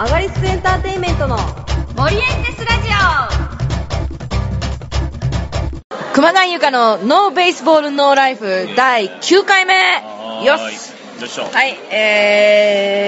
アガリスクエンターテインメントの森エンテスラジオ。熊谷由香のノーベースボールノーライフ第9回目。よし。はい、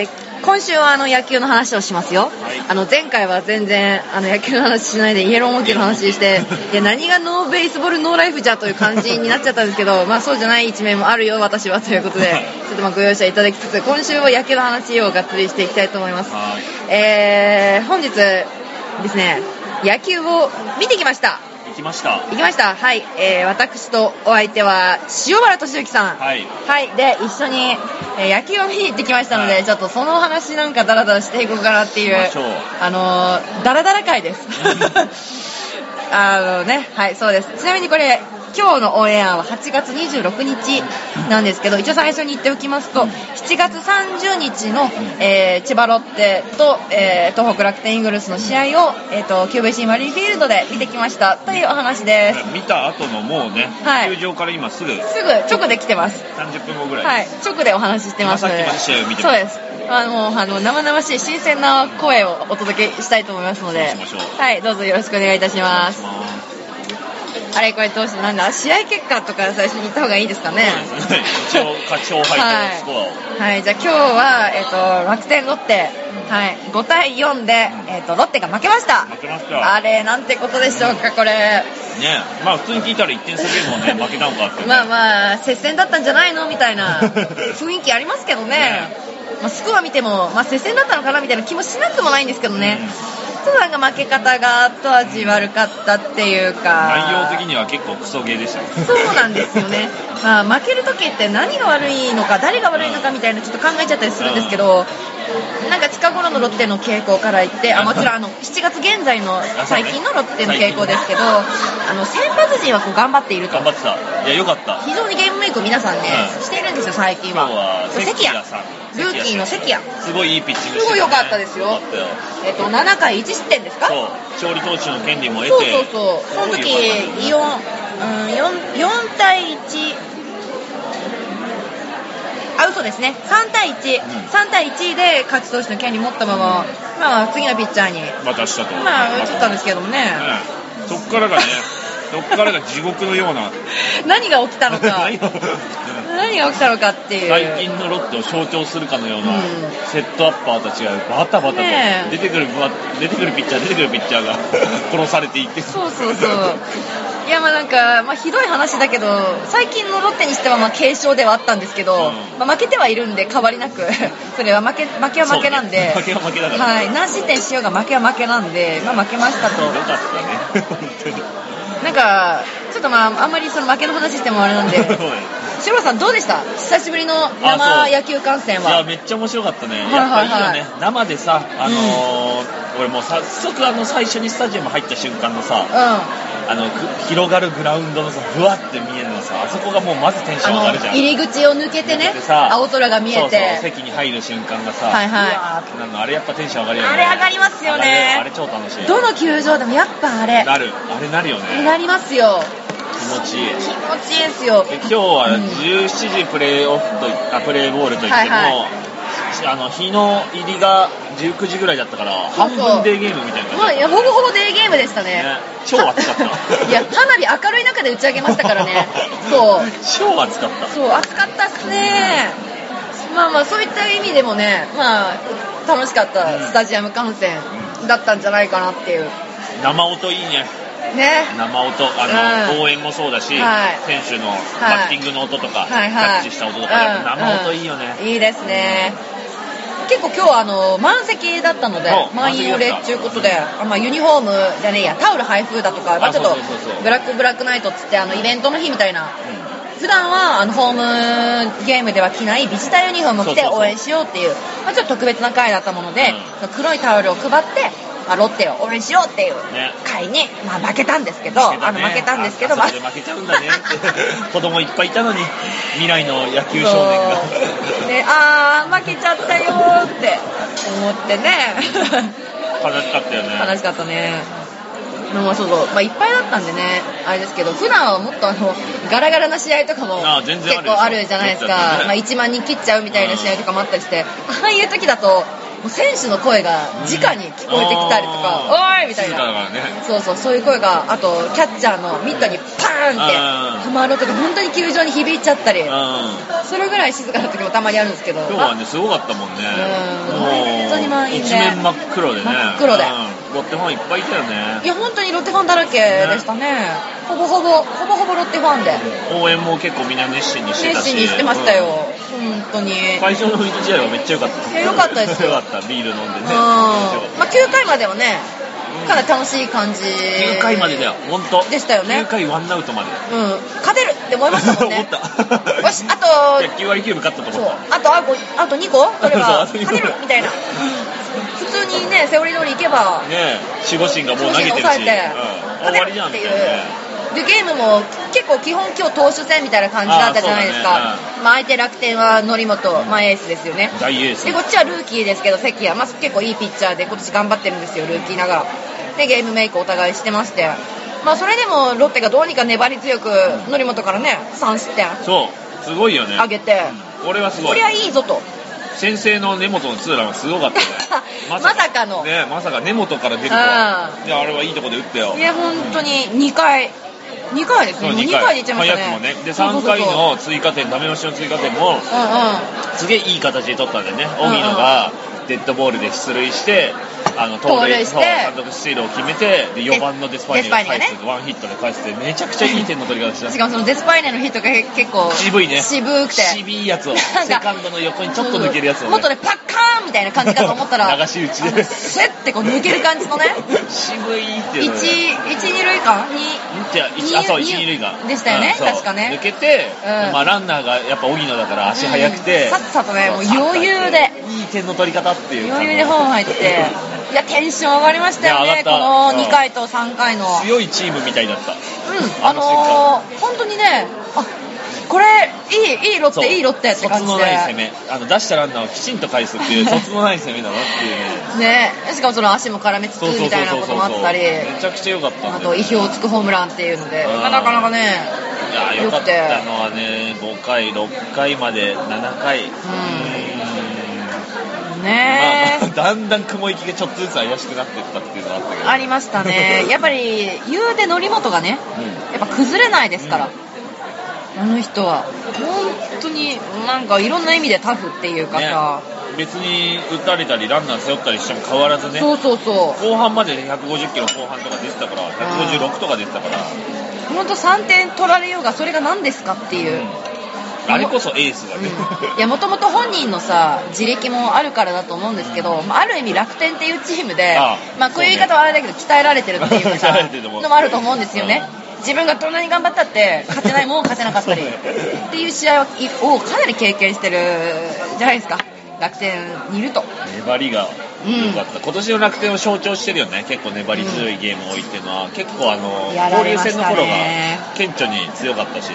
今週は野球の話をしますよ。前回は全然野球の話しないでイエローモンキーの話していや何がノーベースボールノーライフじゃという感じになっちゃったんですけどまあそうじゃない一面もあるよ私はということでちょっとご容赦いただきつつ今週は野球の話をがっつりしていきたいと思います。本日ですね野球を見てきました。 行きました。 はい、私とお相手は塩原俊之さん。はい、で一緒に、野球を見に行ってきましたので、ちょっとその話なんかダラダラしていこうかなっていうダラダラ会ですはい、そうです。ちなみにこれ今日のオンエアは8月26日なんですけど一応最初に言っておきますと7月30日の、千葉ロッテと、東北楽天イーグルスの試合を、QVC マリンフィールドで見てきましたというお話です。 見た後のもうね、はい、球場から今すぐ直で来てます。 30分後ぐらい、 はい、直でお話ししてますのでさっきまで試合を見てます。 そうです。生々しい新鮮な声をお届けしたいと思いますのではい、どうぞよろしくお願いいたします。あれこれどうしてなんだ試合結果とか最初に言った方がいいですかね。 一応勝ち勝敗とスコアをはい、じゃあ今日は、楽天ロッテ、はい、5対4で、ロッテが負けました。あれなんてことでしょうかこれね。 まあ普通に聞いたら1点差ゲームをね負けたのかって、ね、 まあ接戦だったんじゃないのみたいな雰囲気ありますけどねスコア見ても、接戦だったのかなみたいな気もしなくもないんですけどね、ちょっとなんか負け方が後味悪かったっていうか内容的には結構クソゲーでしたね。 そうなんですよね負ける時って何が悪いのか誰が悪いのかみたいなちょっと考えちゃったりするんですけどなんか近頃のロッテの傾向から言ってもちろん7月現在の最近のロッテの傾向ですけど先発陣はこう頑張っていると。 頑張ってた。いやよかった。 非常にゲームメイク皆さんね、しているんですよ最近は。 今日は関谷さんルーキーの関谷すごいいいピッチングしてた、ね、 すごい良かったですよ。7回1失点ですか。 そう勝利投手の権利も得てその時4対1嘘ですね3対1で勝ち投手の権利持ったまま、次のピッチャーに渡したと移ったんですけどもね、 そっからが地獄のような何が起きたのかっていう最近のロッテを象徴するかのような、セットアッパーたちがバタバタと出てくるピッチャーが殺されていってそういやひどい話だけど最近のロッテにしては軽勝ではあったんですけど、負けてはいるんで変わりなくそれは負けは負けなんで、 負けは負けだから、 はい、何失点しようが負けは負けなんで、負けましたと。 よかったね本当にちょっとあんまりその負けの話してもあれなんで柴田さんどうでした久しぶりの生野球観戦は。 いやめっちゃ面白かったね。やっぱいいよね、生でさ俺もう早速最初にスタジアム入った瞬間のさ、広がるグラウンドのさふわって見えるのさあそこがもうまずテンション上がるじゃん。 入り口を抜けてね青空が見えて席に入る瞬間がさ、うわーってなるのあれやっぱテンション上がるよね。 あれ上がりますよね。 あれ超楽しい。 どの球場でもやっぱあれなるよね。 なりますよ。 気持ちいいですよ。 今日は17時プレーボールといっても、日の入りが19時ぐらいだったから半分デーゲームみたいな感じだった、 ほぼほぼデーゲームでしたね。 超暑かったいや花火明るい中で打ち上げましたからね超暑かった。 暑かったっすね。そういった意味でもね楽しかったスタジアム観戦だったんじゃないかなっていう。 生音いいね。生音応援もそうだし、選手のバッティングの音とか、キャッチした音とか、生音いいよね。 いいですね。結構今日満席だったので満員御礼っていうことでユニフォームじゃねえやタオル配布だとかちょっとブラックナイトっつってイベントの日みたいな、普段はホームゲームでは着ないビジターユニフォームを着て応援しようっていうちょっと特別な会だったもので、黒いタオルを配ってロッテを応援しようっていう会に、負けたんですけど負けたんですけど負けちゃうんだねって子供いっぱいいたのに未来の野球少年が負けちゃったよって思ってね悲しかったよね。 悲しかったね。いっぱいだったんでねあれですけど普段はもっとガラガラな試合とかも結構あるじゃないですか。1万人切っちゃうみたいな試合とかもあったりしてああいう時だとう選手の声が直に聞こえてきたりとか、おーいみたいな、そういう声が、あとキャッチャーのミットにパーンってはまるとか、本当に球場に響いちゃったり、それぐらい静かな時もたまにあるんですけど、 今日はねすごかったもんね。 本当に満員で、 一面真っ黒でね、 真っ黒で、 ロッテファンいっぱいいたよね。 いや本当にロッテファンだらけでしたね。ほぼほぼロッテファンで、 応援も結構みんな熱心にしてたし、 熱心にしてましたよ、本当に。 最初の雰囲気試合はめっちゃ良かった。 良かったですよ。 良かった、ビール飲んでね。 まあ9回まではね、かなり楽しい感じ。 9回までだよ、本当。 でしたよね。 9回ワンアウトまで。 勝てるって思いましたもんね。 思った。 よし、あと 9割9分勝ったと思った。 あと2個取れば勝てるみたいな。普通にね、セオリー通りいけばね、守護神がもう投げてるし、 勝てるっていう。 でゲームも結構基本今日投手戦みたいな感じだったじゃないですか。まあ相手楽天は則本、エースですよね。 大エース。 でこっちはルーキーですけど関谷、結構いいピッチャーで今年頑張ってるんですよ、ルーキーながら。でゲームメイクお互いしてまして、それでもロッテがどうにか粘り強く則本からね3失点そうすごいよね、 上げて、 これはすごい、 これはいいぞと。 先制の根本のツーランはすごかったね。 まさかのね、まさか根本から出るとは。いやあれはいいとこで打ったよ。 いや本当に2回ですね。2回でいっちゃいましたね。 早くもね。で3回の追加点、ダメ押しの追加点もすげえいい形で取ったんだよね。荻野がデッドボールで出塁して盗塁して単独スチールを決めて、で4番のデスパイネが返す、ワンヒットで返すってめちゃくちゃいい点の取り方した。 しかもそのデスパイネのヒットが結構渋いね、 渋くて渋いやつをセカンドの横にちょっと抜けるやつをね、 もっとねパッカーンみたいな感じかと思ったら流し打ちでスッてこう抜ける感じのね渋いっていうのね、 1、2塁間そう1、2塁間でしたよね、確かね。 抜けて、ランナーがやっぱ荻野だから足速くて、 さっさとね、もう余裕でいい点の取り方っていう、 余裕でホーム入って、いやテンション上がりましたよね、この2回と3回の強いチームみたいだった。 本当にね、これいいロッテ、いいロッテって感じで、 卒のない攻め、出したランナーをきちんと返すっていう卒のない攻めだなっていうね。しかもその足も絡めつつみたいなこともあったり、 めちゃくちゃ良かったんだよね。 あと意表をつくホームランっていうので、なかなかね、 いや良かったのはね、5回6回まで7回ね、 だんだん雲行きがちょっとずつ怪しくなっていったっていうのがあったけど、 ありましたね。やっぱり言うて則本がね、やっぱ崩れないですから、あの人は本当になんかいろんな意味でタフっていうかさ、 別に打たれたりランナー背負ったりしても変わらずね、 そう後半まで150キロ後半とか出てたから、156とか出てたから、 本当3点取られようがそれが何ですかっていう、 あれこそエースだね。 いやもともと本人のさ自力もあるからだと思うんですけど、ある意味楽天っていうチームで、こういう言い方はあれだけど鍛えられてるっていうかのもあると思うんですよね。自分がどんなに頑張ったって勝てないもん勝てなかったりっていう試合をかなり経験してるじゃないですか、楽天にいると。 粘りが良かった、今年の楽天を象徴してるよね。結構粘り強いゲーム多いっていうのは、結構交流戦の頃が顕著に強かったし、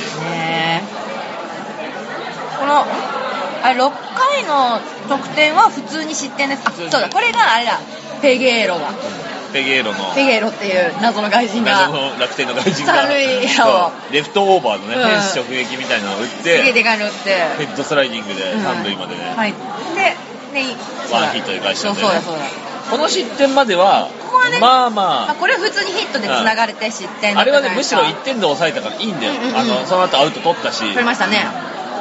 この6回の得点は普通に失点です。そうだ、これがあれだ、ペゲーロっていう謎の外人が、 楽天の外人が三塁をレフトオーバーのね、フェンス直撃みたいなのを打って、 すげえでかいの打ってヘッドスライディングで三塁までね、 でワンヒットで返したんで、 そうだこの失点まではこれは普通にヒットでつながれて失点だった。 あれはね、むしろ1点で抑えたからいいんだよ。その後アウト取ったし、 取りましたね。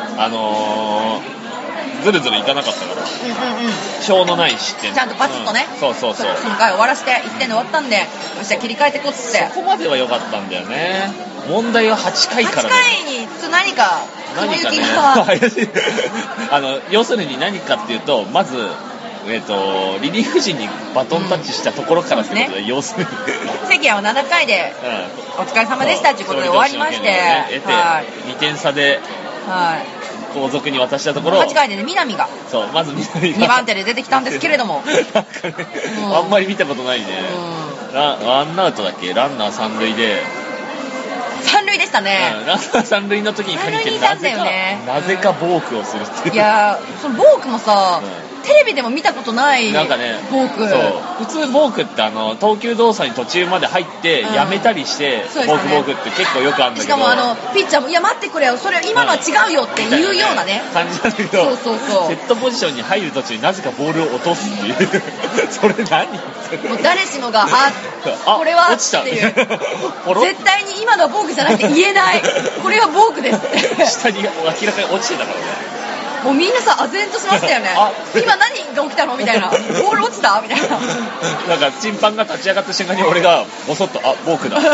ずるずるいかなかったから、しょうのない失点、 ちゃんとパチッとね、 そう 3回終わらせて1点で終わったんで、よしじゃあ切り替えてこっつって、 そこまでは良かったんだよね。問題は8回から、 8回に何か雲行きが怪しい要するに何かっていうと、まずリリーフ陣にバトンタッチしたところからってことで、要するに関谷は7回でお疲れ様でしたということで終わりまして、 2点差で後続に渡したところ、 8回でね、南がまず南が 2番手で出てきたんですけれどもなんかね、あんまり見たことないね。ワンアウトだっけ、ランナー三塁で、 三塁でしたね。 ランナー三塁の時に限ってなぜかボークをするっていう。 いやそのボークもさ、 テレビでも見たことないなんかね、 ボーク。 そう普通ボークって東急動作に途中まで入ってやめたりして、ボークボークって結構よくあるんだけど、 しかもピッチャーもいや待ってくれよ、それ今のは違うよっていうようなね感じなんだけど、セットポジションに入る途中になぜかボールを落とすっていうそれ何？ もう誰しもがこれはっていう絶対に今のはボークじゃなくて言えないこれはボークですって下に明らかに落ちてたからね。 もうみんなさ唖然としましたよね今何が起きたのみたいなボール落ちたみたいななんかチンパンが立ち上がった瞬間に俺がボソッとボークだって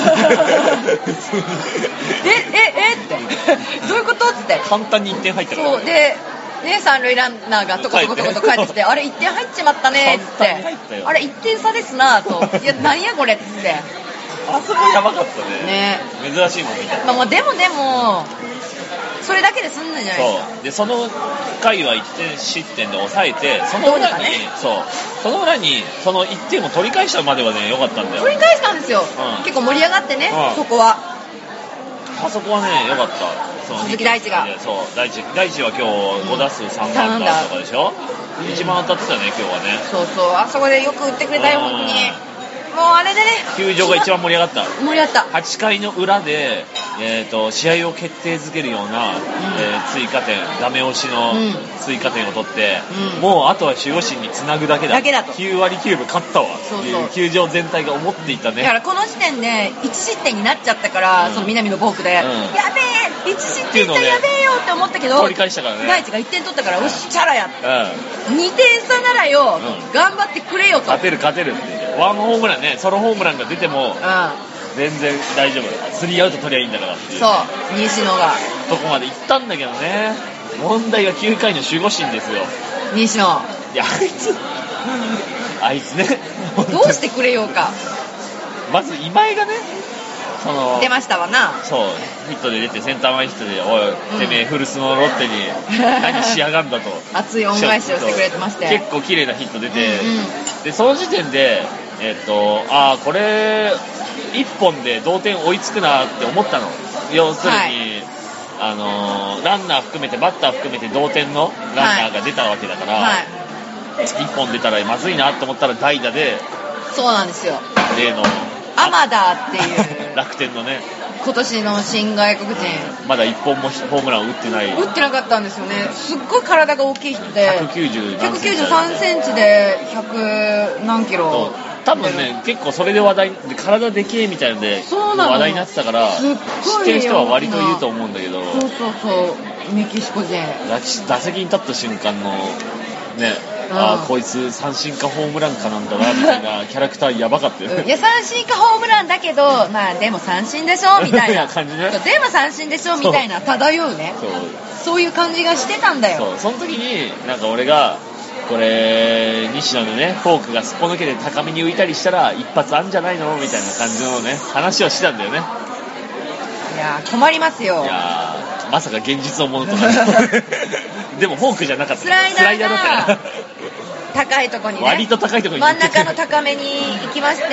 どういうことって簡単に1点入ったからそうで三塁ランナーがトコトコトコと帰ってきてあれ1点入っちまったねってあれ1点差ですなといやなんやこれってあそこやばかったね珍しいもんみたいな、 まあ、でもそれだけで済んだんじゃないですか。 そうでその回は1点失点で抑えてその裏に、その裏にその1点を取り返したまではね良かったんだよ。 取り返したんですよ、結構盛り上がってね、そこはあそこはね良かった。 鈴木大地が大地は今日5打数3安打とかでしょ、一番当たってたね今日はね。 そうあそこでよく打ってくれたよ本当に。もうあれでね球場が一番盛り上がった 8 回の裏で、試合を決定づけるような、追加点ダメ押しの追加点を取って、もうあとは守護神につなぐだけだと9割9分勝ったわっていう球場全体が思っていたね。 だからこの時点で1失点になっちゃったから、その南のボークで、やべえ1失点じゃやべえよって思ったけど取り返したからね。 大地が1点取ったからよしチャラやって、2点差ならよ、頑張ってくれよと勝てるってワンホームランね、ソロホームランが出ても全然大丈夫、3アウト取りゃいいんだからっていう、 そう西野がとこまで行ったんだけどね。問題は9回の守護神ですよ西野。 いやあいつねどうしてくれようか。 まず今井がね出ましたわな。 そうヒットで出てセンター前ヒットでおい、てめえ古巣のロッテに何しやがんだと熱い恩返しをしてくれてまして結構綺麗なヒット出て、でその時点でこれ1本で同点追いつくなって思ったの。要するに、ランナー含めてバッター含めて同点のランナーが出たわけだから、1本出たらまずいなって思ったら代打で、 そうなんですよ、 例のアマダーっていう楽天のね今年の新外国人、 まだ1本もホームラン打ってなかったんですよね。すっごい体が大きい人で 193 センチで100何キロ、 多分ね結構それで話題で体でけえみたいので話題になってたから知ってる人は割といると思うんだけど、 そうメキシコ人打席に立った瞬間のね、こいつ三振かホームランかなんだなみたいなキャラクターやばかったよ、いや三振かホームランだけどまあでも三振でしょみたいな感じね。 でも三振でしょみたいな漂うね、そういう感じがしてたんだよ。 その時になんか俺がこれ西野のねフォークがすっぽ抜けて高めに浮いたりしたら一発あんじゃないのみたいな感じのね話をしてたんだよね。 いや困りますよ。 いやまさか現実のものとかでもフォークじゃなかった、 スライダーだった高いとこにね、 割と高いとこに真ん中の高めに行きまして、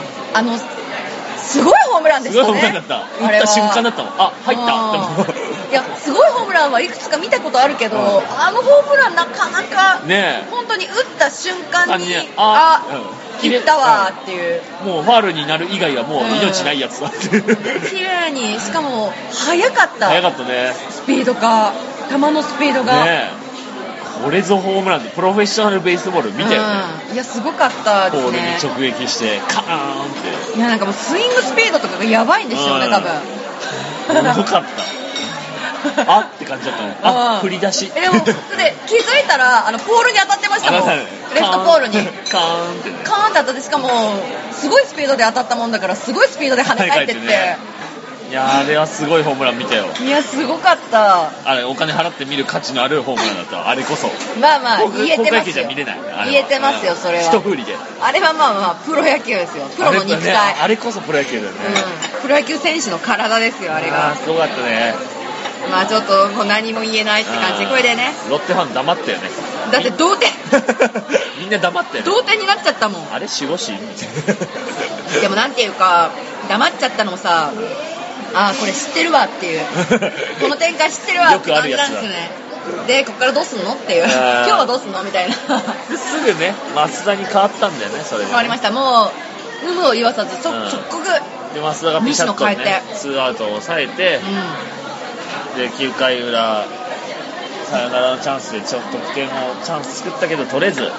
すごいホームランでしたね。 すごいホームランだった。打った瞬間だったもん。入ったって。 いやすごいホームランはいくつか見たことあるけど、ホームランなかなかね本当に打った瞬間に切ったわっていう、 もうファールになる以外はもう命ないやつだって、 綺麗に、しかも速かったね、 スピードが球のスピードがね。これぞホームランでプロフェッショナルベースボール見たよね、 いやすごかったですね。 ボールに直撃してカーンって、 いやなんかもうスイングスピードとかがやばいんでしょうね、多分すごかったって感じだったね。振り出しでもで気づいたらポールに当たってましたもん、レフトポールにカーンって当たって、しかもすごいスピードで当たったもんだからすごいスピードで跳ね返ってって、 いやあれはすごいホームラン見たよ。 いやすごかった。 あれお金払って見る価値のあるホームランだった。あれこそまあ言えてますよ。 じゃ見れない。 言えてますよそれは。 一振りで。 あれはまあプロ野球ですよ。プロの肉体。 あれこそプロ野球だよね。 プロ野球選手の体ですよあれが。 すごかったね。 まあちょっともう何も言えないって感じ。これでね。 ロッテファン黙ったよね。 だって同点。 みんな黙ったよね。 同点になっちゃったもん。 あれ守護神みたいな。 でもなんていうか黙っちゃったのもさ。これ知ってるわっていうこの展開知ってるわって感じなんですよね。 でこっからどうすんのっていう今日はどうすんのみたいなすぐね増田に変わったんだよね。それで、ね、 変わりました。もう有無を言わさず直告で増田がピシャッとね2アウトを抑えて、で9回裏サヨナラのチャンスでちょっと得点をチャンス作ったけど取れず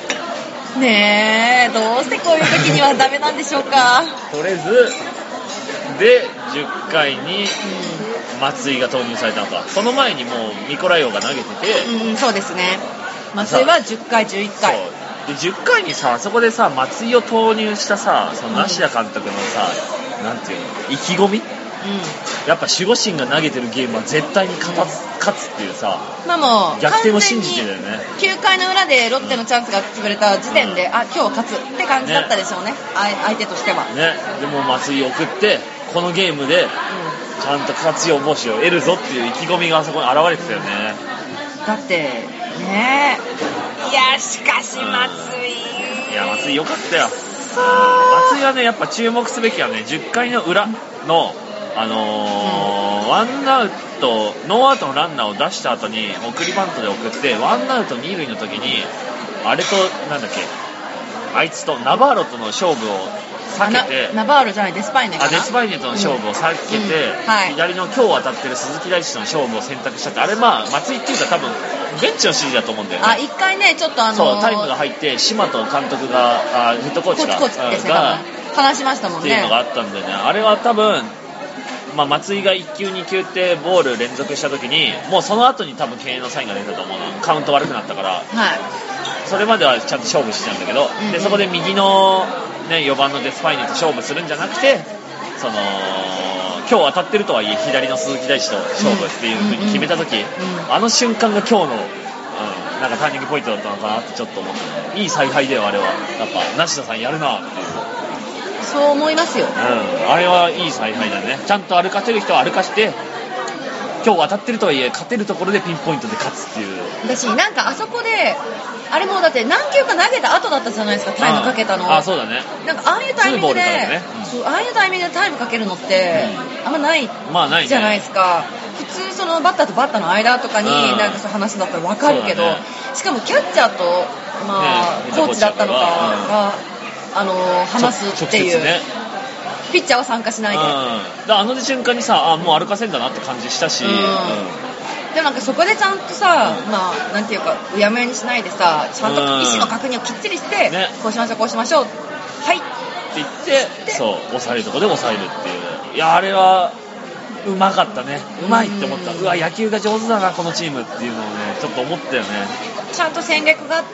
ねえ、どうしてこういう時にはダメなんでしょうか。 取れずで10回に松井が投入されたのか。その前にもうミコライオが投げてて、 そうですね。松井は10回11回で10回にさ、そこでさ松井を投入したさ、その梨田監督のさ、なんていうの、意気込み、やっぱ守護神が投げてるゲームは絶対に勝つっていうさ、 まあもう逆転を信じてるよね。 9回の裏でロッテのチャンスが潰れた時点で、あ、今日勝つって感じだったでしょうね、相手としてはね。でも松井送ってこのゲームでちゃんと活用帽子を得るぞっていう意気込みがあそこに現れてたよね。 だってね、いやしかし松井、 いや松井よかったよ。松井はね、やっぱ注目すべきはね、10回の裏のワンアウトノーアウトのランナーを出した後に送りバントで送ってワンアウト2塁の時にあれとなんだっけ、あいつとナバーロとの勝負を避けて、 ナバーロじゃないデスパイネかな、 デスパイネとの勝負を避けて、左の今日当たってる鈴木大地との勝負を選択したって、あれまあ松井っていうか多分ベンチの指示だと思うんだよね。 一回ねちょっとそうタイムが入って島と監督がヘッドコーチが話しましたもんねっていうのがあったんだよね。あれは多分松井が1球2球ってボール連続した時にもうその後に多分敬遠のサインが出たと思うの。カウント悪くなったから、それまではちゃんと勝負してたんだけど、でそこで右の、ね、4番のデスパイネと勝負するんじゃなくて、その今日当たってるとはいえ左の鈴木大地と勝負っていう風に決めた時、あの瞬間が今日の、なんかターニングポイントだったのかなってちょっと思って、いい采配だよあれは。やっぱ梨田さんやるなっていう。 そう思いますよ、 あれはいい采配だね。ちゃんと歩かせる人は歩かして今日当たってるとはいえ勝てるところでピンポイントで勝つっていう。 だしなんかあそこであれもだって何球か投げた後だったじゃないですか、タイムかけたの。 そうだね。 なんかああいうタイミングで、ああいうタイミングでタイムかけるのってあんまないじゃないですか。普通そのバッターとバッターの間とかになんかそう話だったら分かるけど、しかもキャッチャーとコーチだったのかが話すっていう、ピッチャーは参加しないで、 あの瞬間にさ、もう歩かせんだなって感じしたし、 でもなんかそこでちゃんとさ、なんていうかうやむやにしないでさ、ちゃんと意思の確認をきっちりして、こうしましょうこうしましょう、はいって言ってそう抑えるとこで抑えるっていう。いやあれはうまかったね。うまいって思った。うわ野球が上手だなこのチームっていうのをねちょっと思ったよね。ちゃんと戦略があって、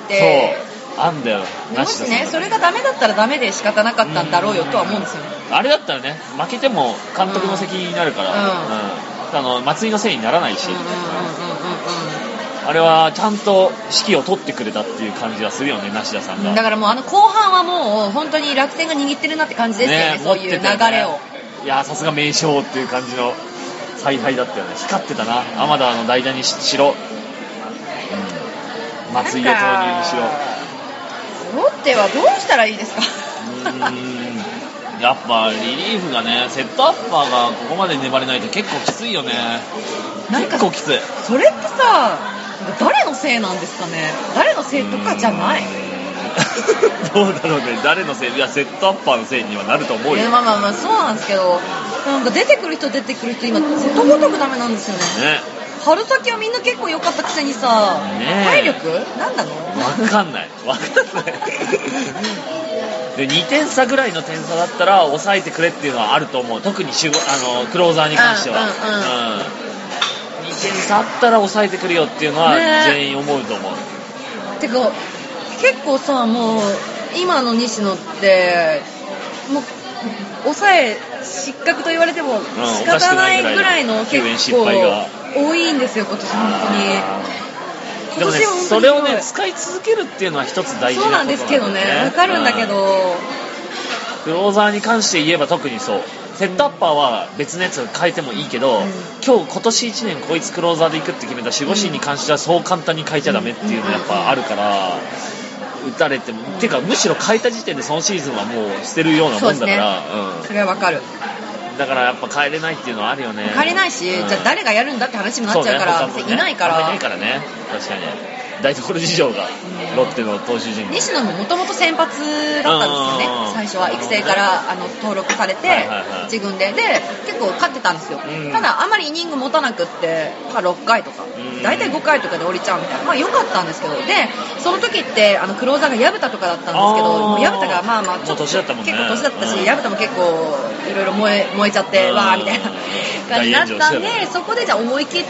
そうあんだよ。 もしねそれがダメだったらダメで仕方なかったんだろうよとは思うんですよね。 あれだったらね負けても監督の責任になるから、松井のせいにならないし、あれはちゃんと指揮を取ってくれたっていう感じはするよね、梨田さんが。 だからもう後半はもう本当に楽天が握ってるなって感じですよね、そういう流れを。 いやさすが名将っていう感じの采配だったよね。光ってたな。天田の代打にしろ、松井を投入にしろ。 ロッテはどうしたらいいですか？ やっぱリリーフがね、セットアッパーがここまで粘れないと結構きついよね。結構きつい。 それってさ、誰のせいなんですかね。誰のせいとかじゃない。 どうだろうね。誰のせい？いやセットアッパーのせいにはなると思うよ。 まあそうなんですけど、なんか出てくる人今ことごとくダメなんですよね。春先はみんな結構良かったくせにさ、体力なんなの？ 分かんないで2点差ぐらいの点差だったら抑えてくれっていうのはあると思う。特にクローザーに関しては、2点差あったら抑えてくれよっていうのは全員思うと思う。 てか結構さ、もう今の西野ってもう抑え失格と言われても仕方ないぐらいの結構多いんですよ今年本当に。 でもね、それをね使い続けるっていうのは一つ大事なことそうなんですけどね、分かるんだけど、 クローザーに関して言えば特にそう。セットアッパーは別のやつ変えてもいいけど、今年1年こいつクローザーでいくって決めた守護神に関してはそう簡単に変えちゃダメっていうのがやっぱあるから、打たれてもてかむしろ変えた時点でそのシーズンはもう捨てるようなもんだから、 それは分かる。 だからやっぱ帰れないっていうのはあるよね。 帰れないし、じゃあ誰がやるんだって話になっちゃうから、ね、いないから。 いないからね。確かに。台所事情が、ロッテの投手陣が。 西野ももともと先発だったんですよね。最初は育成から登録されて、1軍で。で、結構勝ってたんですよ。ただ、あまりイニング持たなくって、6回とか、大体5回とかで降りちゃうみたいな。良かったんですけど、で、その時って、クローザーが薮田とかだったんですけど、もう薮田がちょっと、結構年だったし、薮田も結構、いろいろ燃えちゃって、わーみたいな感じになったんで、そこでじゃあ思い切って、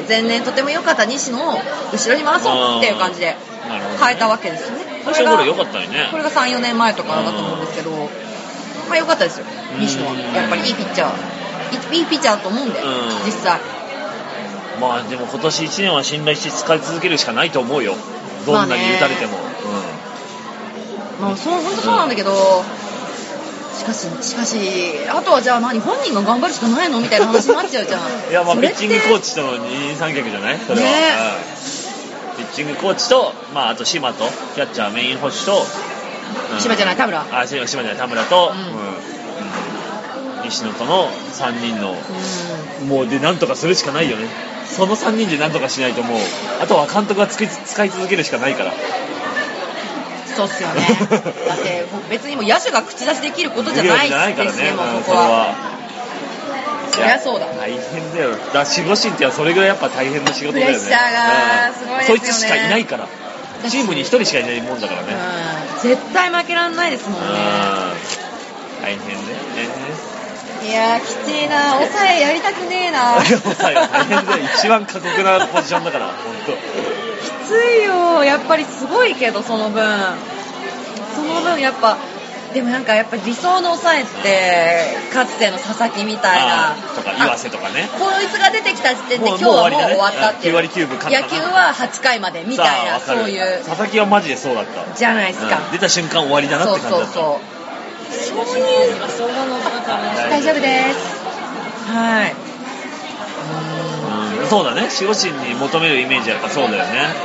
前年とても良かった西野を後ろに回そうっていう感じで変えたわけですよね。 これが良かったよね。 これが3、4年前とかだと思うんですけど、良かったですよ、西野は。やっぱりいいピッチャーだと思うんで、実際。 でも今年1年は信頼して使い続けるしかないと思うよ。どんなに打たれても。 本当そうなんだけど、しかし、あとはじゃあ本人が頑張るしかないのみたいな話になっちゃうじゃん。 いや、ピッチングコーチとの二人三脚じゃないそれは、ね。ピッチングコーチと、あと島と、キャッチャーメイン捕手と、 島じゃない、田村。 島じゃない、田村と、西野との3人の、もうで、なんとかするしかないよね。その3人でなんとかしないともう、あとは監督が使い続けるしかないから。 そうっすよね。だって別にもう野手が口出しできることじゃないですね、もうそこは。そりゃそうだ。 大変だよ。守護神ってそれぐらいやっぱ大変な仕事だよね。 プレッシャーがすごいですよね。 そいつしかいないから。チームに1人しかいないもんだからね。 絶対負けらんないですもんね。 大変ね。 いやー、きついな。抑えやりたくねえな。 抑えは大変だよ。一番過酷なポジションだから、本当。 きついよ。やっぱりすごいけど、その分やっぱ、でもやっぱり理想の抑えって、かつての佐々木みたいな。 とか、岩瀬とかね。 こいつが出てきた時点で今日はもう終わったっていう。 9割9分勝った野球は8回までみたいな、そういう。 佐々木はマジでそうだった。 じゃないですか。 出た瞬間終わりだなって感じだった。 そういう、大丈夫です。はい。 そうだね。守護神に求めるイメージはやっぱそうだよね。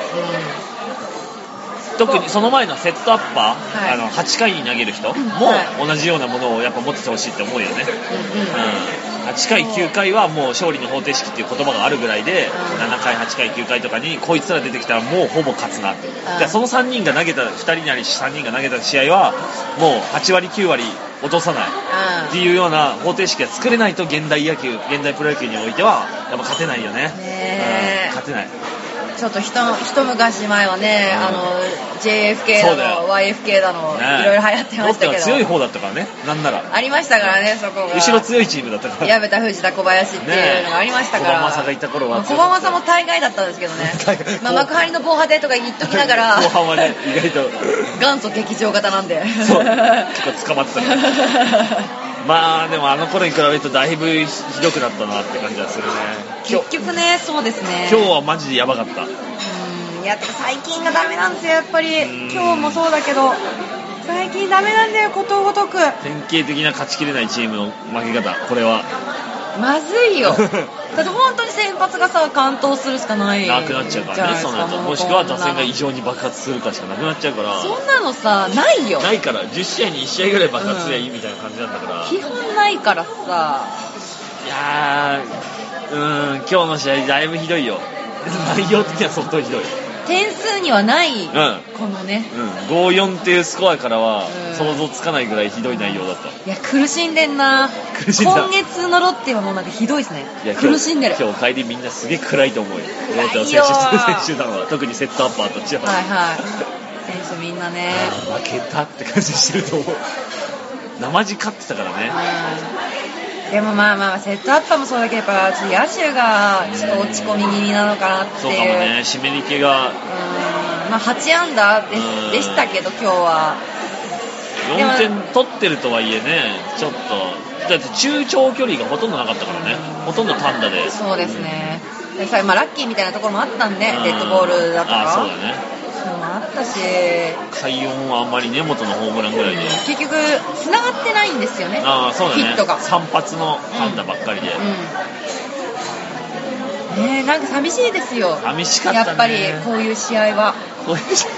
特にその前のセットアッパー、8回に投げる人も同じようなものをやっぱ持っててほしいって思うよね。8回9回はもう勝利の方程式っていう言葉があるぐらいで、7回8回9回とかにこいつら出てきたらもうほぼ勝つなって。でその3人が投げた、2人なり3人が投げた試合はもう8割9割落とさないっていうような方程式が作れないと現代プロ野球においてはやっぱ勝てないよね。勝てない。 ちょっと一昔前はね、JFK だの YFK だの、いろいろ流行ってましたけど、ロッテは強い方だったからね。なんならありましたからね、そこが後ろ強いチームだったから。 薮田、藤田、小林っていうのがありましたから。 小浜がいた頃は小浜さんも大概だったんですけどね。幕張の防波堤とか言っときながら後半はね、意外と元祖劇場型なんでそう結構捕まってたからでもあの頃に比べるとだいぶひどくなったなって感じはするね。 結局ね、そうですね。 今日はマジでやばかった。 いや、最近がダメなんですよ、やっぱり。今日もそうだけど、最近ダメなんだよ、ことごとく。 典型的な勝ちきれないチームの負け方、これは。 まずいよ。だって本当に先発が完投するしかない。 なくなっちゃうからね、その後。もしくは打線が異常に爆発するかしかなくなっちゃうから。 そんなのないよ。 ないから、10試合に1試合ぐらい爆発すりゃいいみたいな感じなんだから。 基本ないからさ。 いや今日の試合だいぶひどいよ。内容的には相当ひどい。 点数にはない、このね、 5-4っていうスコアからは想像つかないぐらいひどい内容だった。 いや、苦しんでんな。今月のロッテはもうひどいですね。苦しんでる。 今日帰りみんなすげえ暗いと思うよ。ロッテの選手団は特にセットアッパーと違う。 選手みんなね、 負けたって感じしてると思う。生地勝ってたからね。 でもセットアッパーもそうだけど、やっぱ野手がちょっと落ち込み気味なのかなっていう。 そうかもね、湿り気が。 8安打でしたけど、今日は。 4点取ってるとはいえね、ちょっと、だって中長距離がほとんどなかったからね。ほとんど単打で。 そうですね。ラッキーみたいなところもあったんで、デッドボールだとか。 そうだね。 あったし、 快音はあんまりね、元のホームランぐらいで、 結局繋がってないんですよね。 そうだね、 ヒットが 3発の単打ばっかりで、 なんか寂しいですよ。 寂しかったね、 やっぱりこういう試合は。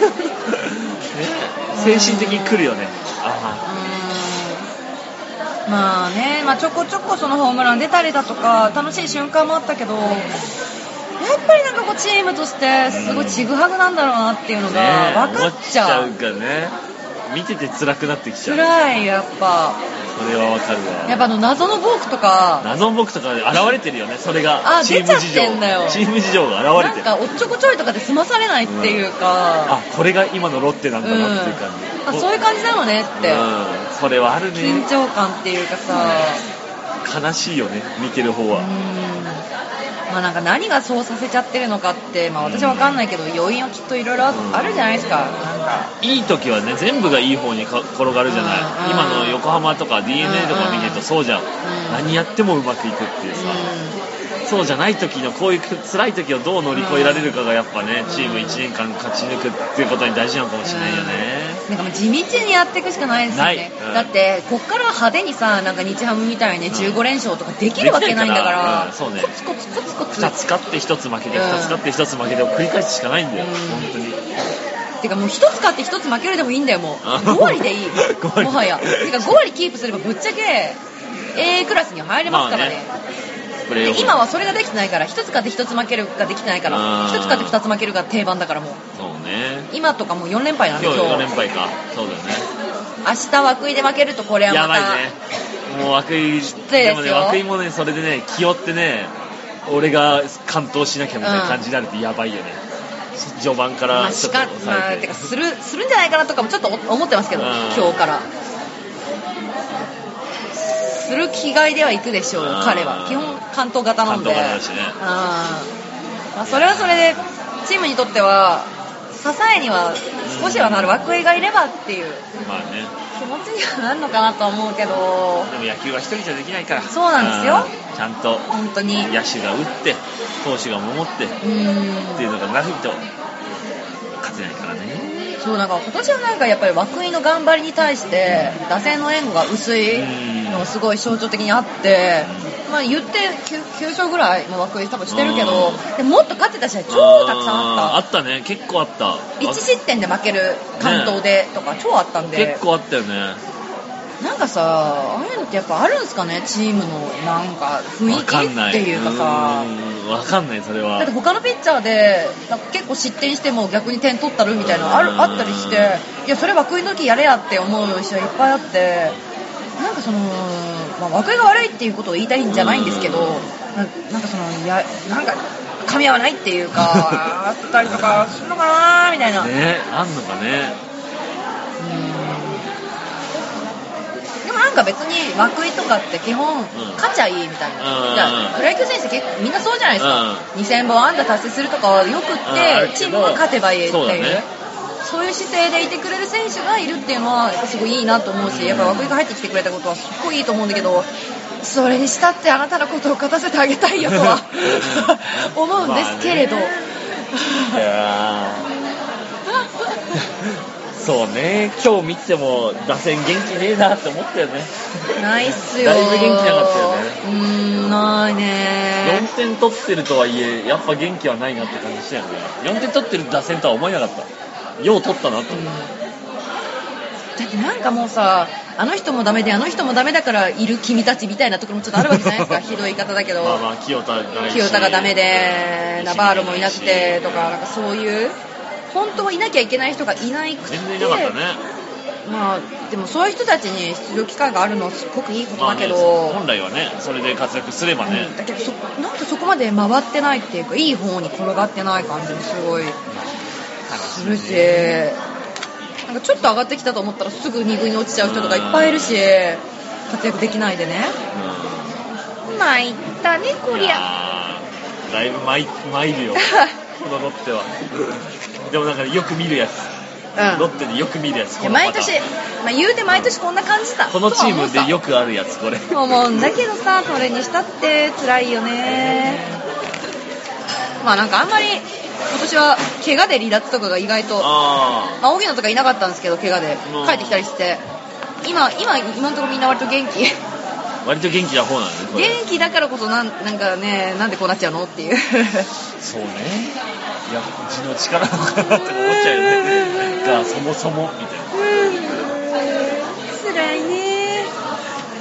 精神的に来るよね。 まあね、ちょこちょこそのホームラン出たりだとか楽しい瞬間もあったけど、やっぱりなんかこうチームとしてすごいちぐはぐなんだろうなっていうのが分かっちゃう。 思っちゃうかね。見てて辛くなってきちゃう。 辛い、やっぱ。 それはわかるわ。 やっぱ謎のボークとか現れてるよね。それがチーム事情。チーム事情が現れてる。 なんかおっちょこちょいとかで済まされないっていうか、 これが今のロッテなんだなっていう感じ。 そういう感じなのねって。 それはあるね。 緊張感っていうかさ、 悲しいよね、見てる方は。 なんか何がそうさせちゃってるのかって、私は分かんないけど、要因はきっといろいろあるじゃないですか。なんかいい時はね、全部がいい方に転がるじゃない。今の横浜とか DNA とか見てるとそうじゃん。何やってもうまくいくっていうさ。そうじゃない時のこういう辛い時をどう乗り越えられるかがやっぱね、チーム1年間勝ち抜くっていうことに大事なのかもしれないよね。 なんかもう地道にやっていくしかないですよね。だってこっから派手にさ、なんか日ハムみたいにね、15連勝とかできるわけないんだから、コツコツコツコツ 2つ勝って1つ負けて2つ勝って1つ負けてを繰り返すしかないんだよ、本当に。 てかもう1つ勝って1つ負けるでもいいんだよ。もう5割でいいもはや。てか5割キープすればぶっちゃけ A クラスに入れますからね。で今はそれができてないから、1つ勝って1つ負けるができてないから、1つ勝って2つ負けるが定番だから。もうそうね、 今とかもう4連敗なんで、 今日4連敗か。そうだよね。 明日涌井で負けるとこれはまたやばいね。もう涌井でもね、涌井もね、それでね、気負ってね、俺が完投しなきゃみたいな感じになるってやばいよね。序盤からちょっとてかするんじゃないかなとかもちょっと思ってますけど、今日からする気概ではいくでしょうよ。彼は基本関東型なんで、それはそれでチームにとっては支えには少しはなる。涌井がいればっていう気持ちにはなるのかなと思うけど、 でも野球は一人じゃできないから。 そうなんですよ。 ちゃんと本当に野手が打って投手が守ってっていうのがないと勝てないからね。 そう、なんか今年はなんかやっぱり涌井の頑張りに対して打線の援護が薄いのがすごい象徴的にあって、言って 9勝ぐらいの涌井多分してるけど、でもっと勝ってた試合超たくさんあったね。結構あった。 1失点で負ける関東でとか超あったんで、 結構あったよね。 なんかさ、ああいうのってやっぱあるんすかね、チームのなんか雰囲気っていうかさ。 わかんない。それはだって他のピッチャーでなんか結構失点しても逆に点取ったるみたいなのあったりして、いやそれ涌井の時やれやって思う試合いっぱいあって、なんかその、涌井が悪いっていうことを言いたいんじゃないんですけど、なんかそのなんか噛み合わないっていうかあったりとかするのかなみたいなね。あんのかね。 なんか別に涌井とかって基本勝ちゃいいみたいな、プロ野球選手結構みんなそうじゃないですか、2000本安打達成するとかはよくってチームが勝てばいいっていう、そういう姿勢でいてくれる選手がいるっていうのはやっぱすごいいいなと思うし、やっぱ涌井が入ってきてくれたことはすごいいいと思うんだけど、それにしたってあなたのことを勝たせてあげたいよとは思うんですけれど、 そうね、今日見ても打線元気ねえなって思ったよね。 ないっすよ。 だいぶ元気なかったよね。 ないね。 4点取ってるとはいえやっぱ元気はないなって感じしたよね。4点取ってる打線とは思えなかった。よう取ったなと思って、 だってなんかもうさ、あの人もダメであの人もダメだからいる君たちみたいなところもちょっとあるわけじゃないですか。ひどい言い方だけど、 清田がダメでナバーロもいなくてとか、なんかそういう本当はいなきゃいけない人がいないくて、 全然いなかったね。 でもそういう人たちに出場機会があるのはすごくいいことだけど、 本来はね、それで活躍すればね、 だけどなんかそこまで回ってないっていうか、いい方に転がってない感じもすごいするし、なんかちょっと上がってきたと思ったらすぐ2軍に落ちちゃう人とかいっぱいいるし、活躍できないでね、参ったねこりゃ。 だいぶ参るよこのロッテは。でもなんかよく見るやつ、ロッテでよく見るやつ、 毎年、言うて毎年こんな感じだ。 このチームでよくあるやつ、これ思うんだけどさ、それにしたって辛いよね。なんかあんまり今年は怪我で離脱とかが意外と、荻野とかいなかったんですけど、怪我で帰ってきたりして、今のところみんな割と元気割と元気な方なんで、 元気だからこそなんかね、なんでこうなっちゃうのっていうそうね、いやうちの力なのかなって思っちゃうよねがそもそもみたいな。 辛いね。 い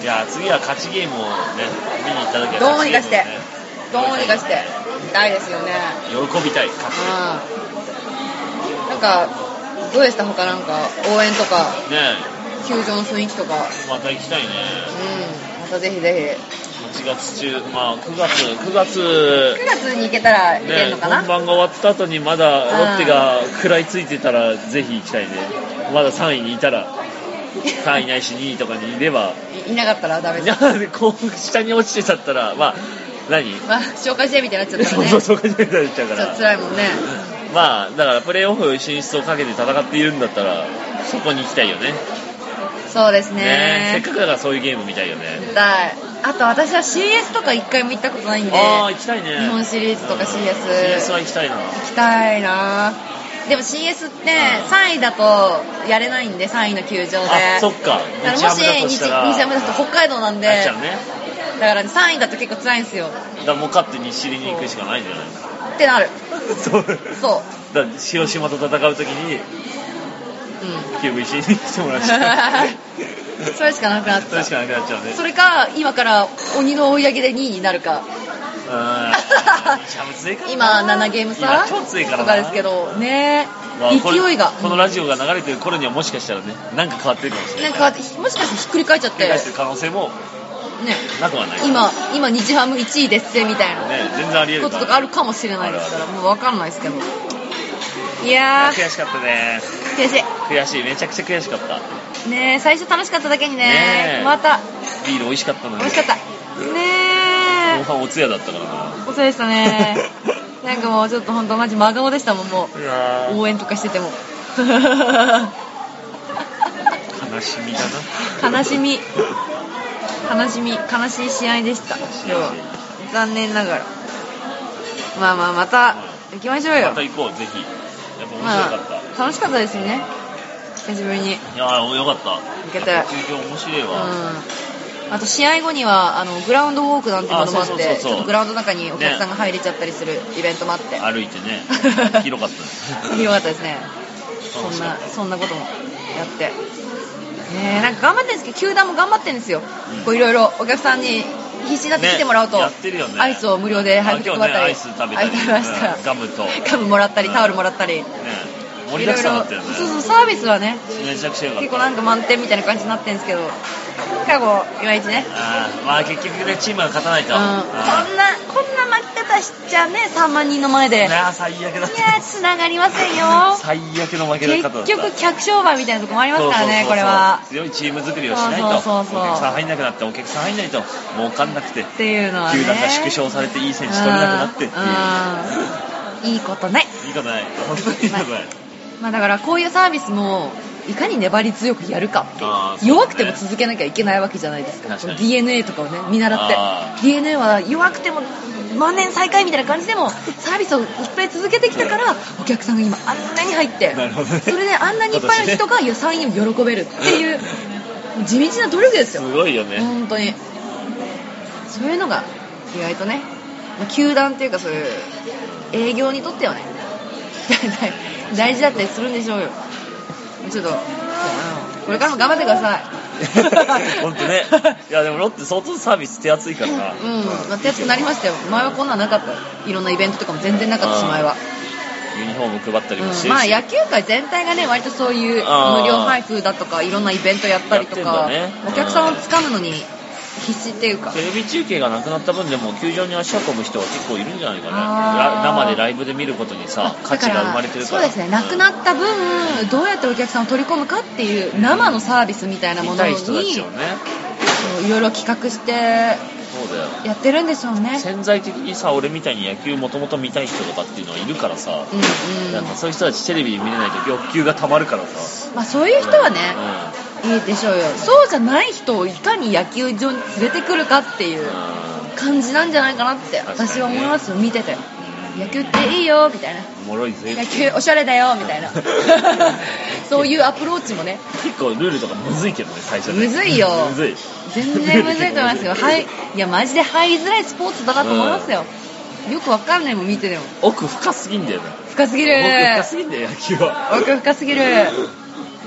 や次は勝ちゲームをね見に行った時はどうにかして見たいですよね。 喜びたい勝ち。 なんかどうでした他なんか応援とかね球場の雰囲気とか。 また行きたいね。 またぜひぜひ。8月中まあ9月に行けたら行けるのかな。 本番が終わった後にまだロッテが食らいついてたらぜひ行きたいね。まだ3位にいたら3位ないし2位とかにいればいなかったらダメです。 下に落ちてちゃったらまあ紹介試合みたいになっちゃったらね。 そう紹介試合みたいになっちゃうからちょっと辛いもんね。 まあだからプレーオフ進出をかけて戦っているんだったらそこに行きたいよね。 そうですね。 せっかくだからそういうゲーム見たいよね。 見たい。あと私は CS とか一回も行ったことないんで。 行きたいね。 日本シリーズとか CS。 CS は行きたいな。 行きたいな。でも CS って3位だとやれないんで、3位の球場で。 そっか。 もし日ハムだと北海道なんで。だから3位だと結構辛いんですよ。 だからもう勝って西入りに行くしかないんじゃないってなる。そう。 だから広島と戦うときに、QVC に来てもらうしかそれしかなくなっちゃう。 それしかなくなっちゃうね。 それか今から鬼の追い上げで2位になるか。今7ゲーム差とかですけどね。勢いがこのラジオが流れてる頃にはもしかしたらねなんか変わってるかもしれない。 もしかしてひっくり返っちゃって。 ひっくり返してる可能性もねなくはない。 今日ハム1位ですぜみたいなね全然あり得ることとかあるかもしれないですからもう分かんないですけど。いや悔しかったね。悔しいめちゃくちゃ悔しかったね。最初楽しかっただけにねまたビール美味しかったのに。 美味しかったね。 後半おつやだったからな。 おつやでしたね。なんかもうちょっと本当マジ真顔でしたもん。もう応援とかしてても悲しみだな。 悲しい試合でした今日は。残念ながらまた行きましょうよ。 また行こうぜひ。やっぱ面白かった、 楽しかったですね久しぶりに。 いやよかった。 行けて球場面白いわ。 あと試合後にはグラウンドウォークなんてものもあってちょっとグラウンドの中にお客さんが入れちゃったりするイベントもあって、 歩いてね広かったです広かったですね。そんなこともやってね。なんか頑張ってるんですけど球団も頑張ってるんですよ。いろいろお客さんに必死になって来てもらうと、 やってるよね、 アイスを無料で配って配ったり、 アイス食べたり、ガムもらったりタオルもらったり、 盛りだくさんだったよね。 そうサービスはねめちゃくちゃよかった。 結構なんか満点みたいな感じになってるんですけど最後いまいちね。 まあ結局ねチームが勝たないと、 こんな負け方しちゃね3万人の前で最悪だった。 いや繋がりませんよ。 最悪の負け方だった。 結局客商売みたいなとこもありますからね。これは強いチーム作りをしないとお客さん入んなくなってお客さん入んないと儲かんなくてっていうのはね球団が縮小されていい選手取れなくなってっていういいことない本当にいいことない。 だからこういうサービスもいかに粘り強くやるかって弱くても続けなきゃいけないわけじゃないですか。DNA とかをね見習って DNA は弱くても万年最下位みたいな感じでもサービスをいっぱい続けてきたからお客さんが今あんなに入ってそれであんなにいっぱいの人が3位にも喜べるっていう地道な努力ですよ。 すごいよね本当に。そういうのが意外とね球団っていうかそういう営業にとってはね大事だったりするんでしょうよ。ちょっとこれからも頑張ってください。 本当ね。いやでもロッテ相当サービス手厚いからな。 手厚くなりましたよ。前はこんなんなかった。いろんなイベントとかも全然なかったし前は。 ユニフォーム配ったりもしてるし、 野球界全体がね割とそういう無料配布だとかいろんなイベントやったりとか、お客さんをつかむのに必死っていうか。 テレビ中継がなくなった分でも球場に足運ぶ人は結構いるんじゃないかな。生でライブで見ることにさ価値が生まれてるから。 そうですね。なくなった分どうやってお客さんを取り込むかっていう生のサービスみたいなものにいろいろ企画してやってるんでしょうね。 潜在的にさ俺みたいに野球もともと見たい人とかっていうのはいるからさ、なんかそういう人たちテレビで見れないと欲求がたまるからさ、 そういう人はね、いいでしょうよ。そうじゃない人をいかに野球場に連れてくるかっていう感じなんじゃないかなって私は思いますよ。見てて野球っていいよみたいな、 おもろいぜ、 野球おしゃれだよみたいなそういうアプローチもね。 結構ルールとかむずいけどね最初ね。 むずいよ。 むずい。 全然むずいと思いますよ。いやマジで入りづらいスポーツだなと思いますよ。よくわかんないもん見てても。 奥深すぎんだよね。 深すぎる。 奥深すぎんだよ野球は。 奥深すぎる。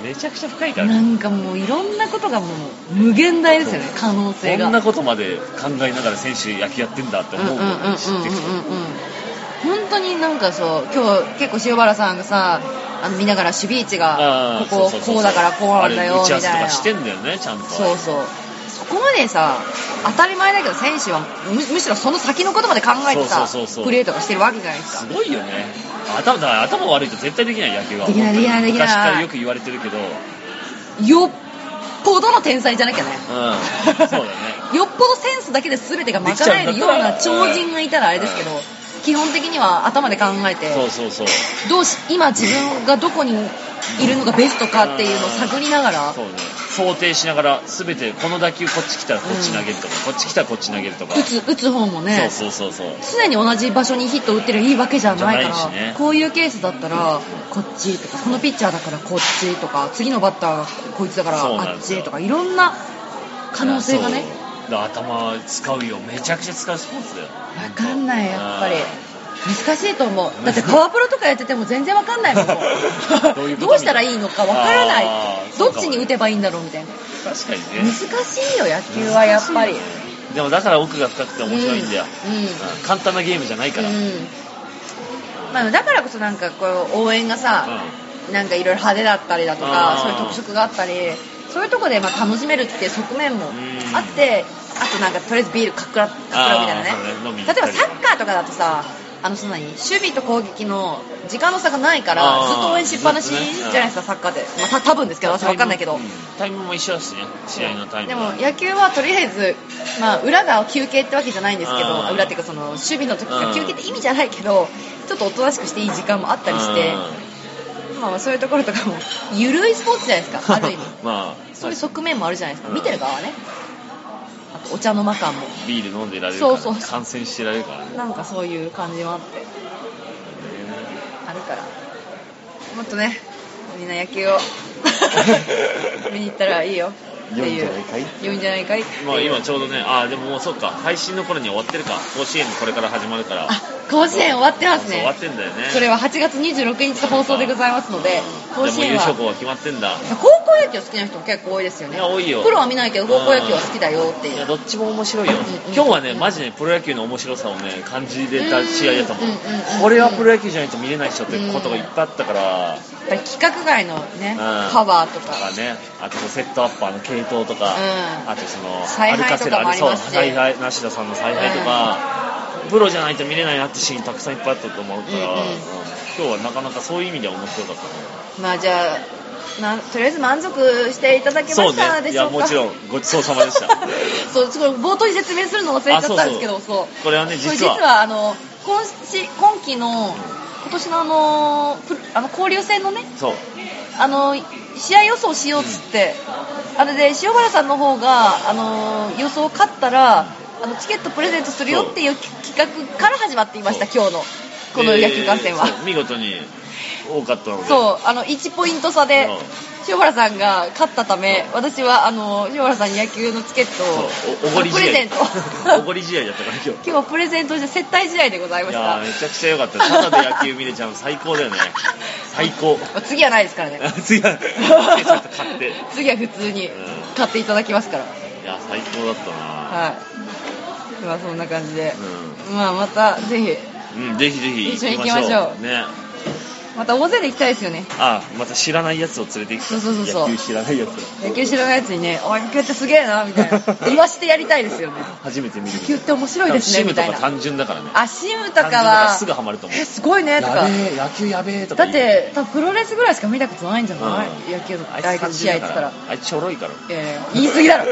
めちゃくちゃ深いからね。 なんかもういろんなことがもう無限大ですよね、可能性が。 こんなことまで考えながら選手野球やってんだって思うもん、知ってる人。 本当になんかそう、今日結構塩原さんがさ、見ながら守備位置がこここうだからこうなんだよみたいな。 打ち合わせとかしてんだよね、ちゃんと。 そうそう。そこまでさ、当たり前だけど選手は むしろその先のことまで考えてさ、プレーとかしてるわけじゃないですか。 すごいよね。頭悪いと絶対できない野球は。 できない。 昔からよく言われてるけど。 よっぽどの天才じゃなきゃね。 そうだね。 よっぽどセンスだけで全てが賄えるような超人がいたらあれですけど、基本的には頭で考えて、今自分がどこにいるのがベストかっていうのを探りながら、 そうね、想定しながら全てこの打球こっち来たらこっち投げるとか、こっち来たらこっち投げるとか、 打つ方もね、 そう常に同じ場所にヒット打ってるいいわけじゃないから、 ね、 こういうケースだったらこっちとか、このピッチャーだからこっちとか、次のバッターがこいつだからあっちとか、いろんな可能性がね。 頭使うよ、めちゃくちゃ使うスポーツだよ。 分かんない、やっぱり難しいと思う。だってパワープロとかやってても全然分かんないもん。どうしたらいいのか分からない。どっちに打てばいいんだろうみたいな。 確かにね、 難しいよ野球はやっぱり。 でもだから奥が深くて面白いんだよ。簡単なゲームじゃないから。 まあ、だからこそなんかこう応援がさ、なんかいろいろ派手だったりだとか、そういう特色があったり、そういうとこでまあ楽しめるっていう側面もあって、あとなんかとりあえずビールかっくらうみたいなね。例えばサッカーとかだとさ、守備と攻撃の時間の差がないからずっと応援しっぱなしじゃないですか、サッカーで。まあ多分ですけど、私分かんないけど。 タイムも一緒だしね、試合のタイム。 でも野球はとりあえず、まあ裏が休憩ってわけじゃないんですけど、裏っていうかその守備の時が休憩って意味じゃないけど、ちょっとおとなしくしていい時間もあったりして、まあそういうところとかもゆるいスポーツじゃないですか、ある意味。そういう側面もあるじゃないですか、見てる側はね。あとお茶の間感もビール飲んでられるから、観戦してられるからね。 なんかそういう感じもあってあるから、もっとねみんな野球を見に行ったらいいよっていう。良いんじゃないかい。 まあ今ちょうどね、でももうそっか、配信の頃には終わってるか。甲子園これから始まるから。 甲子園終わってますね。 終わってんだよね。 それは8月26日の放送でございますので、 甲子園は優勝校は決まってんだ。 高校野球好きな人も結構多いですよね。 多いよ。 プロは見ないけど高校野球は好きだよっていう。 いやどっちも面白いよ。今日はねマジでプロ野球の面白さをね感じれた試合だと思う。これはプロ野球じゃないと見れないでしょってことがいっぱいあったから。やっぱり規格外のね、パワーとかね、あとセットアッパーの系統とか、あとその采配とかもありますし、 采配梨田さんの采配とか、プロじゃないと見れないなってシーンたくさんいっぱいあったと思うから、今日はなかなかそういう意味では面白かったね。 まあじゃあとりあえず満足していただけましたでしょうか。 いやもちろんごちそうさまでした。 そう冒頭に説明するの忘れちゃったんですけど、 これはね実は今季の今年の交流戦のね、試合予想しようっつって、あれで塩原さんの方が予想勝ったらチケットプレゼントするよっていう企画から始まっていました。今日のこの野球観戦は見事に多かったので、 1ポイント差で塩原さんが勝ったため、私は塩原さんに野球のチケットをプレゼントおごり試合だったから今日はプレゼントで接待試合でございました。いやめちゃくちゃ良かった。ただで野球見れちゃうの最高だよね。最高。 次はないですからね。 次はちょっと買って次は普通に買っていただきますから。 いや最高だったな。 まあそんな感じで、まあまたぜひぜひ一緒に行きましょうね。また大勢で行きたいですよね。 また知らないやつを連れて行く。野球知らないやつにね、野球ってすげえなみたいな言わしてやりたいですよね。 初めて見る。 野球って面白いですねみたいな。 シムとか単純だからね。 シムとかはすぐハマると思う。 すごいねとか。 野球やべえとか。 だって多分プロレスぐらいしか見たことないんじゃない？野球の試合って言ったら。 あいつちょろいから。 言い過ぎだろ。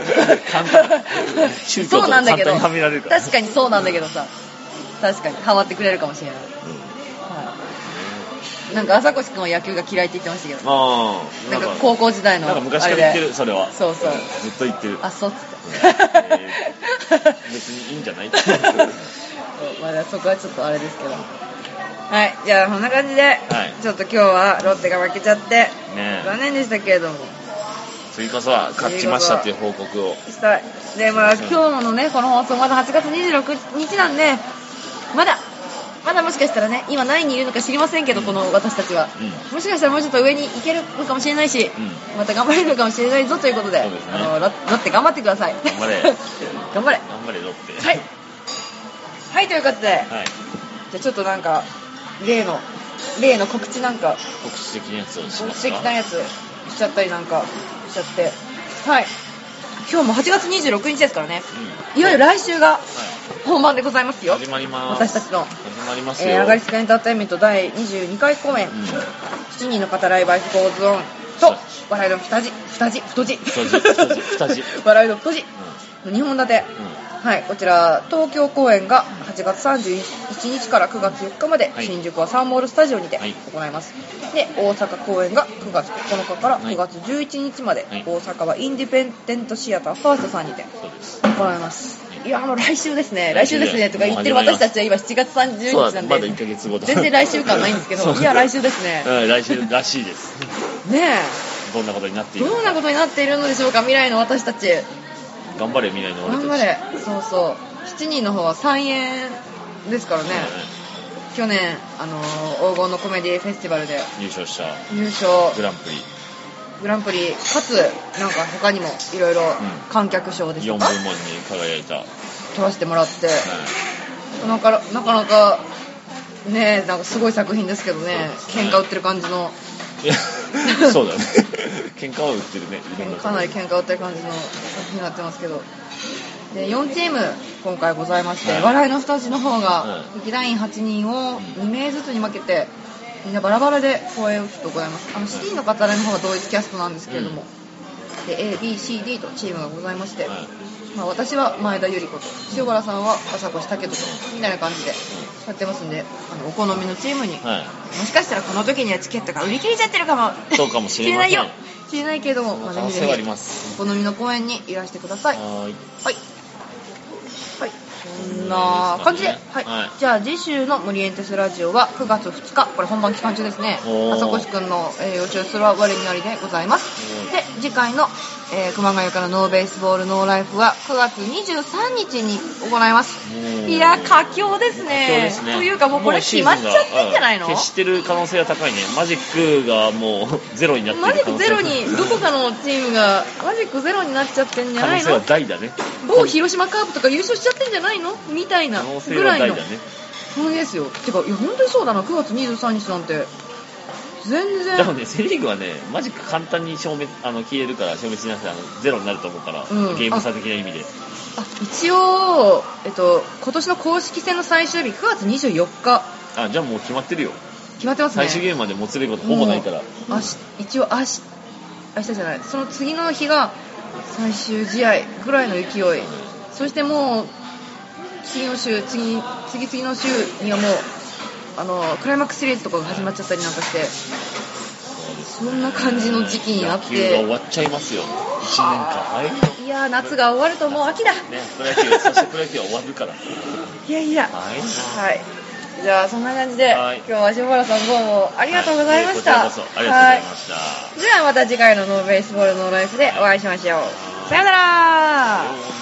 そうなんだけど。確かにそうなんだけどさ。確かにハマってくれるかもしれない。なんか朝越くんは野球が嫌いって言ってましたけど、なんか高校時代のなんか昔から言ってる。それはそうずっと言ってる。 そうっつって別にいいんじゃないまだそこはちょっとあれですけど、じゃあこんな感じで、ちょっと今日はロッテが負けちゃって残念でしたけれども、 次こそは勝ちましたっていう報告をしたい。で今日のねこの放送まだ8月26日なんで、まだまだもしかしたらね、今何位にいるのか知りませんけど、この私たちは、もしかしたらもうちょっと上に行けるのかもしれないし、また頑張れるのかもしれないぞということで、ロッテ頑張ってください。 頑張れ頑張れロッテ。 はいはい、ということで、じゃあちょっとなんか例の告知なんか、 告知的なやつをしますか。 告知的なやつしちゃったりなんかしちゃって、はい、今日も8月26日ですからね、いわゆる来週が本番でございますよ。 始まります。 私たちの始まりますよ。 アガリスカエンターテインメント第22回公演、7人の方ライブアイフゴーズオンと笑いの太字笑いの太字の2本立て、はい、こちら東京公演が8月31日から9月4日まで、新宿はサンモールスタジオにて行います。で、大阪公演が9月9日から9月11日まで、大阪はインディペンデントシアターファーストさんにて行います。いや、もう来週ですねとか言ってる私たちは今7月30日なんで、 まだ1ヶ月後だ。 全然来週感ないんですけど、いや来週ですね。 来週らしいです。 ねえ。どんなことになっているのでしょうか、未来の私たち。 頑張れ未来の俺たち。 頑張れ。そうそう。7人の方は3円ですからね。去年黄金のコメディフェスティバルで優勝グランプリかつなんか他にもいろいろ観客賞ですとか 4部門に輝いた取らせてもらって、なかなかね、なんかすごい作品ですけどね、喧嘩売ってる感じの。 いやそうだね喧嘩は売ってるね。 かなり喧嘩売ってる感じの作品になってますけど、で4チーム今回ございまして、笑いの2つの方が劇団員8人を2名ずつに分けてみんなバラバラで公演を行います。7人の方の方が同一キャストなんですけれども、で A、B、C、D とチームがございまして、私は前田由里子と塩原さんは朝越武人とみたいな感じでやってますんで、お好みのチームに、もしかしたらこの時にはチケットが売り切れちゃってるかもそうかもしれません知れないけども、ぜひぜひお好みの公演にいらしてください。はいそんな感じで、じゃあ次週のモリエンテスラジオは9月2日、これ本番期間中ですね。朝越くんの予習するは我にありでございます。で、次回の、熊谷からノーベースボールノーライフは9月23日に行います。いや、佳境ですね。というかもうこれ決まっちゃってんじゃないの？ 決してる可能性は高いね。マジックがもうゼロになってる可能性。 マジックゼロに、どこかのチームがマジックゼロになっちゃってんじゃないの？ 可能性は大だね。 某広島カープとか優勝しちゃってんじゃないのみたいなぐらいの。本当ですよ。てか、いや本当にそうだな。9月23日なんて全然。 でもね、セリーグはね、マジック簡単に消えるから消滅しなくてゼロになると思うから、ゲーム差的な意味で。 一応、今年の公式戦の最終日9月24日。 じゃあもう決まってるよ。 決まってますね。 最終ゲームまでもつれることほぼないから。 一応明日じゃない。その次の日が最終試合ぐらいの勢い。そしてもう次々の週にはもうクライマックスシリーズとかが始まっちゃったりなんかして、そんな感じの時期になって、 野球が終わっちゃいますよ。1年間。 いやー、夏が終わるともう秋だね。 そしてプロ野球は終わるから。 いやはい。じゃあそんな感じで、今日は塩原さんどうもありがとうございました。 こちらこそありがとうございました。 ではまた次回のノーベースボールノーライフでお会いしましょう。さよなら。